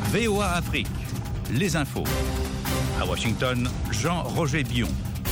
VOA Afrique, les infos. À Washington, Jean-Roger Bion.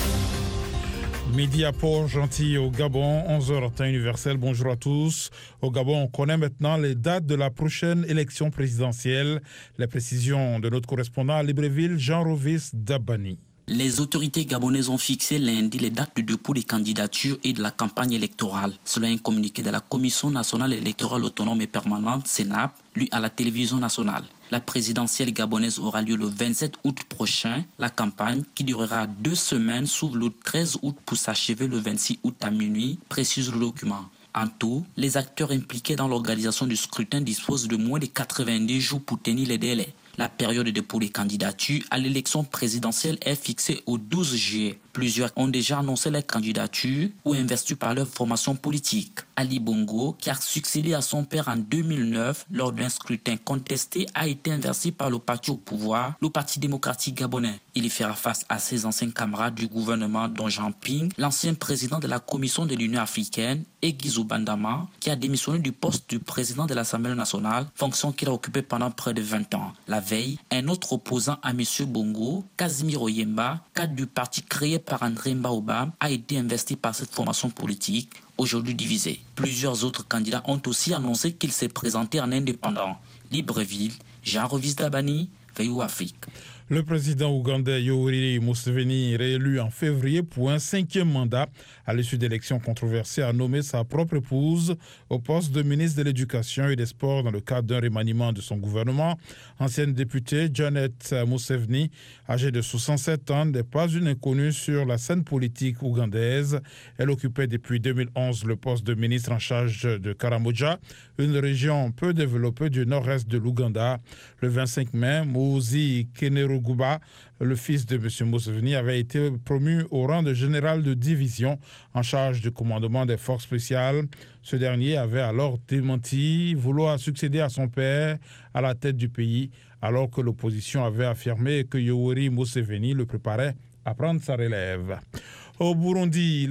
Midi à Port-Gentil au Gabon, 11h temps universel. Bonjour à tous. Au Gabon, on connaît maintenant les dates de la prochaine élection présidentielle. Les précisions de notre correspondant à Libreville, Jean-Rovis Dabani. Les autorités gabonaises ont fixé lundi les dates de dépôt des candidatures et de la campagne électorale. Selon un communiqué de la Commission nationale électorale autonome et permanente, CENAP, lu à la télévision nationale. La présidentielle gabonaise aura lieu le 27 août prochain. La campagne, qui durera 2 semaines, s'ouvre le 13 août pour s'achever le 26 août à minuit, précise le document. En tout, les acteurs impliqués dans l'organisation du scrutin disposent de moins de 90 jours pour tenir les délais. La période de dépôt des candidatures à l'élection présidentielle est fixée au 12 juillet. Plusieurs ont déjà annoncé leur candidature ou investis par leur formation politique. Ali Bongo, qui a succédé à son père en 2009 lors d'un scrutin contesté, a été investi par le parti au pouvoir, le Parti démocratique gabonais. Il y fera face à ses anciens camarades du gouvernement, dont Jean Ping, l'ancien président de la Commission de l'Union africaine, et Guizou Bandama, qui a démissionné du poste du président de l'Assemblée nationale, fonction qu'il a occupée pendant près de 20 ans. La veille, un autre opposant à M. Bongo, Casimiro Yemba, cadre du parti créé par André Mbaobam, a été investi par cette formation politique, aujourd'hui divisée. Plusieurs autres candidats ont aussi annoncé qu'ils s'est présentés en indépendant. Libreville, Jean-Rovis Dabani, VOA Afrique. Le président ougandais Yoweri Museveni, réélu en février pour un 5e mandat à l'issue d'élections controversées, a nommé sa propre épouse au poste de ministre de l'Éducation et des Sports dans le cadre d'un remaniement de son gouvernement. Ancienne députée, Janet Museveni, âgée de 67 ans, n'est pas une inconnue sur la scène politique ougandaise. Elle occupait depuis 2011 le poste de ministre en charge de Karamoja, une région peu développée du nord-est de l'Ouganda. Le 25 mai, Muhoozi Kainerugaba, le fils de M. Museveni, avait été promu au rang de général de division en charge du commandement des forces spéciales. Ce dernier avait alors démenti vouloir succéder à son père à la tête du pays, alors que l'opposition avait affirmé que Yoweri Museveni le préparait à prendre sa relève. Au Burundi,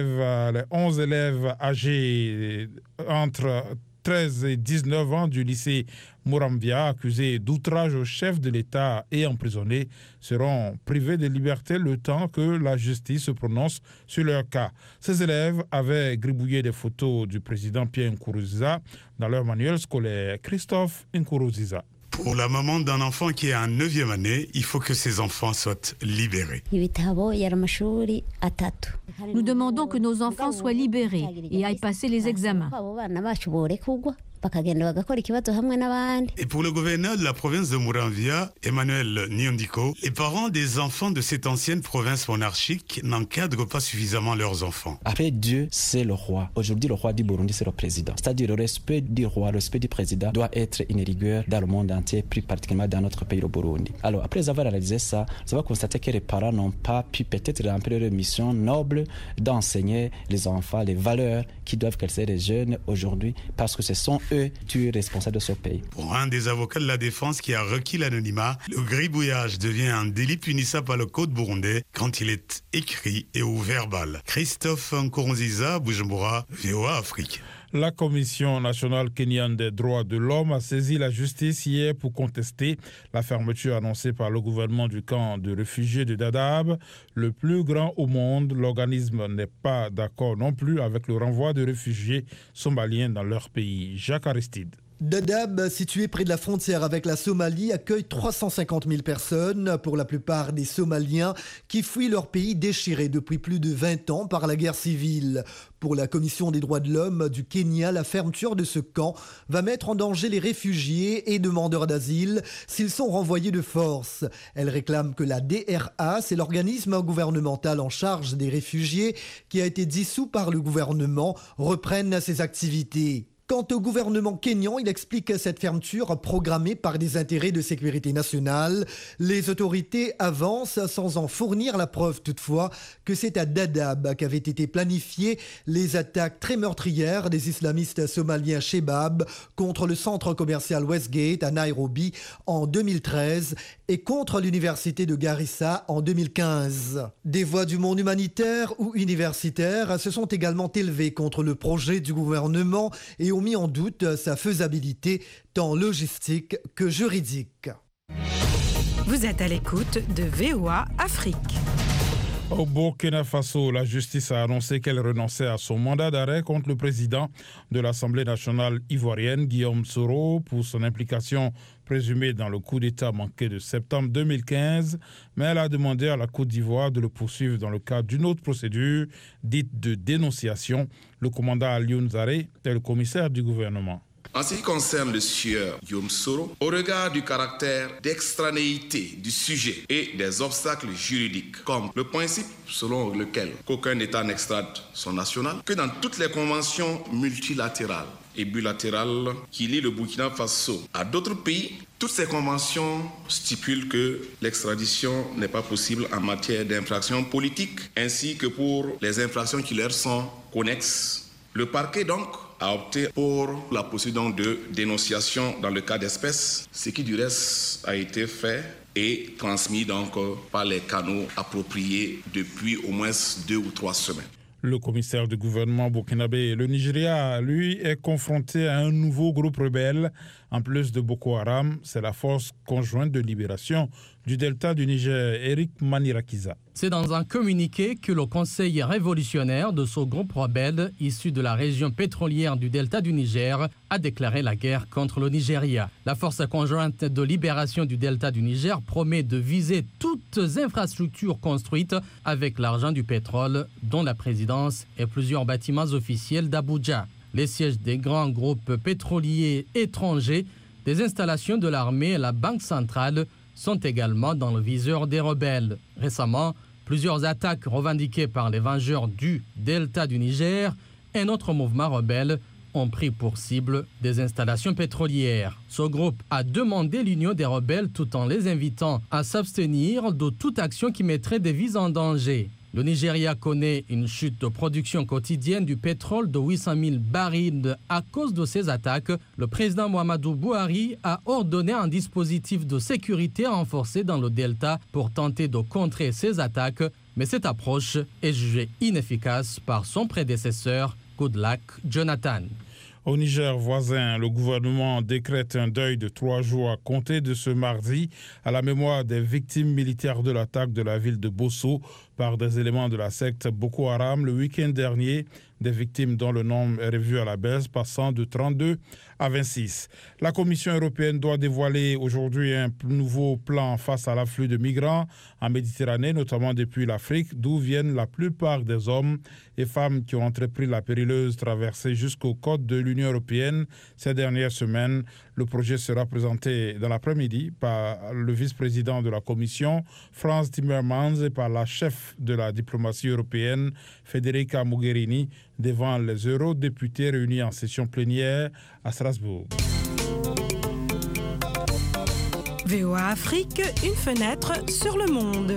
les 11 élèves âgés entre 13 et 19 ans du lycée Muramvya, accusés d'outrage au chef de l'État et emprisonnés, seront privés de liberté le temps que la justice se prononce sur leur cas. Ces élèves avaient gribouillé des photos du président Pierre Nkurunziza dans leur manuel scolaire. Christophe Nkurunziza. Pour la maman d'un enfant qui est en 9e année, il faut que ces enfants soient libérés. Nous demandons que nos enfants soient libérés et aillent passer les examens. Et pour le gouverneur de la province de Muramvya, Emmanuel Nyondiko, les parents des enfants de cette ancienne province monarchique n'encadrent pas suffisamment leurs enfants. Après Dieu, c'est le roi. Aujourd'hui, le roi du Burundi, c'est le président. C'est-à-dire le respect du roi, le respect du président doit être une rigueur dans le monde entier, plus particulièrement dans notre pays, le Burundi. Alors, après avoir réalisé ça, nous avons constaté que les parents n'ont pas pu peut-être remplir leur mission noble d'enseigner les enfants les valeurs qui doivent calcer les jeunes aujourd'hui, parce que ce sont eux qui sont responsables de ce pays. Pour un des avocats de la défense qui a requis l'anonymat, le gribouillage devient un délit punissable par le code burundais quand il est écrit et ou verbal. Christophe Nkurunziza, Bujumbura, VOA Afrique. La Commission nationale kenyane des droits de l'homme a saisi la justice hier pour contester la fermeture annoncée par le gouvernement du camp de réfugiés de Dadaab, le plus grand au monde. L'organisme n'est pas d'accord non plus avec le renvoi de réfugiés somaliens dans leur pays. Jacques Aristide. Dadaab, situé près de la frontière avec la Somalie, accueille 350 000 personnes, pour la plupart des Somaliens qui fuient leur pays déchiré depuis plus de 20 ans par la guerre civile. Pour la Commission des droits de l'homme du Kenya, la fermeture de ce camp va mettre en danger les réfugiés et demandeurs d'asile s'ils sont renvoyés de force. Elle réclame que la DRA, c'est l'organisme gouvernemental en charge des réfugiés qui a été dissous par le gouvernement, reprenne ses activités. Quant au gouvernement kényan, il explique cette fermeture programmée par des intérêts de sécurité nationale. Les autorités avancent sans en fournir la preuve toutefois que c'est à Dadaab qu'avaient été planifiées les attaques très meurtrières des islamistes somaliens Shebab contre le centre commercial Westgate à Nairobi en 2013 et contre l'université de Garissa en 2015. Des voix du monde humanitaire ou universitaire se sont également élevées contre le projet du gouvernement et ont mis en doute sa faisabilité tant logistique que juridique. Vous êtes à l'écoute de VOA Afrique. Au Burkina Faso, la justice a annoncé qu'elle renonçait à son mandat d'arrêt contre le président de l'Assemblée nationale ivoirienne, Guillaume Soro, pour son implication présumée dans le coup d'État manqué de septembre 2015. Mais elle a demandé à la Côte d'Ivoire de le poursuivre dans le cadre d'une autre procédure dite de dénonciation. Le commandant Alioune Zaré est le commissaire du gouvernement. En ce qui concerne le sieur Guillaume Soro, au regard du caractère d'extranéité du sujet et des obstacles juridiques, comme le principe selon lequel qu'aucun État n'extrade son national, que dans toutes les conventions multilatérales et bilatérales qui lient le Burkina Faso à d'autres pays, toutes ces conventions stipulent que l'extradition n'est pas possible en matière d'infractions politiques, ainsi que pour les infractions qui leur sont connexes. Le parquet donc a opté pour la procédure de dénonciation dans le cas d'espèce, ce qui du reste a été fait et transmis donc par les canaux appropriés depuis au moins 2 ou 3 semaines. Le commissaire du gouvernement burkinabé, le Nigeria, lui, est confronté à un nouveau groupe rebelle. En plus de Boko Haram, c'est la force conjointe de libération du delta du Niger, Eric Manirakiza. C'est dans un communiqué que le conseil révolutionnaire de ce groupe rebelle, issu de la région pétrolière du delta du Niger, a déclaré la guerre contre le Nigeria. La force conjointe de libération du delta du Niger promet de viser toutes infrastructures construites avec l'argent du pétrole, dont la présidence et plusieurs bâtiments officiels d'Abuja. Les sièges des grands groupes pétroliers étrangers, des installations de l'armée et la banque centrale sont également dans le viseur des rebelles. Récemment, plusieurs attaques revendiquées par les vengeurs du delta du Niger et un autre mouvement rebelle ont pris pour cible des installations pétrolières. Ce groupe a demandé l'union des rebelles tout en les invitant à s'abstenir de toute action qui mettrait des vies en danger. Le Nigeria connaît une chute de production quotidienne du pétrole de 800 000 barils à cause de ces attaques. Le président Muhammadu Buhari a ordonné un dispositif de sécurité renforcé dans le delta pour tenter de contrer ces attaques, mais cette approche est jugée inefficace par son prédécesseur, Goodluck Jonathan. Au Niger voisin, le gouvernement décrète un deuil de 3 jours à compter de ce mardi à la mémoire des victimes militaires de l'attaque de la ville de Bosso par des éléments de la secte Boko Haram le week-end dernier. Des victimes dont le nombre est revu à la baisse, passant de 32 à 26. La Commission européenne doit dévoiler aujourd'hui un nouveau plan face à l'afflux de migrants en Méditerranée, notamment depuis l'Afrique, d'où viennent la plupart des hommes et femmes qui ont entrepris la périleuse traversée jusqu'aux côtes de l'Union européenne ces dernières semaines. Le projet sera présenté dans l'après-midi par le vice-président de la Commission, Frans Timmermans, et par la chef de la diplomatie européenne, Federica Mogherini, devant les eurodéputés réunis en session plénière à Strasbourg. VOA Afrique, une fenêtre sur le monde.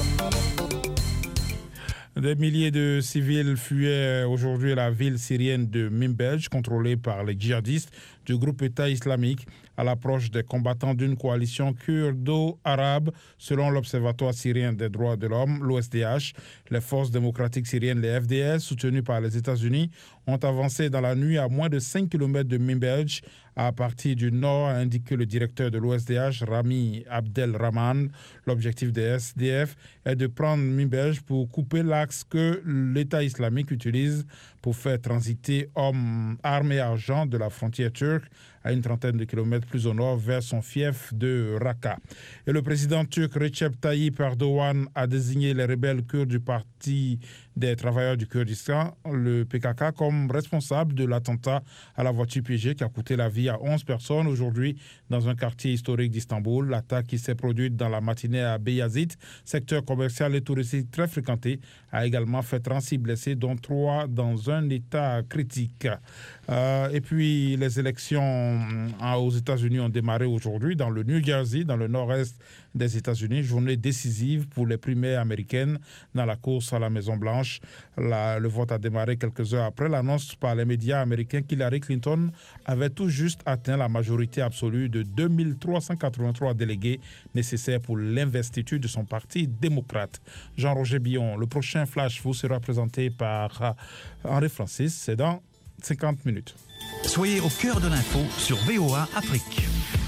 Des milliers de civils fuyaient aujourd'hui la ville syrienne de Minbej, contrôlée par les djihadistes du groupe État islamique, à l'approche des combattants d'une coalition kurdo-arabe, selon l'Observatoire syrien des droits de l'homme, l'OSDH. Les forces démocratiques syriennes, les FDS, soutenues par les États-Unis, ont avancé dans la nuit à moins de 5 km de Minbej, à partir du nord, a indiqué le directeur de l'OSDH, Rami Abdelrahman. L'objectif des SDF est de prendre Minbej pour couper l'axe que l'État islamique utilise pour faire transiter hommes, armes et argent de la frontière turque à une trentaine de kilomètres plus au nord vers son fief de Raqqa. Et le président turc Recep Tayyip Erdogan a désigné les rebelles kurdes du Parti des travailleurs du Kurdistan, le PKK, comme responsable de l'attentat à la voiture piégée qui a coûté la vie à 11 personnes aujourd'hui dans un quartier historique d'Istanbul. L'attaque qui s'est produite dans la matinée à Beyazit, secteur commercial et touristique très fréquenté, a également fait 36 blessés, dont 3 dans un état critique. Et puis les élections aux États-Unis ont démarré aujourd'hui dans le New Jersey, dans le nord-est des États-Unis, journée décisive pour les primaires américaines dans la course à la Maison-Blanche. Le vote a démarré quelques heures après l'annonce par les médias américains qu'Hillary Clinton avait tout juste atteint la majorité absolue de 2383 délégués nécessaires pour l'investiture de son parti démocrate. Jean-Roger Billon, le prochain flash vous sera présenté par Henri Francis. C'est dans 50 minutes. Soyez au cœur de l'info sur VOA Afrique.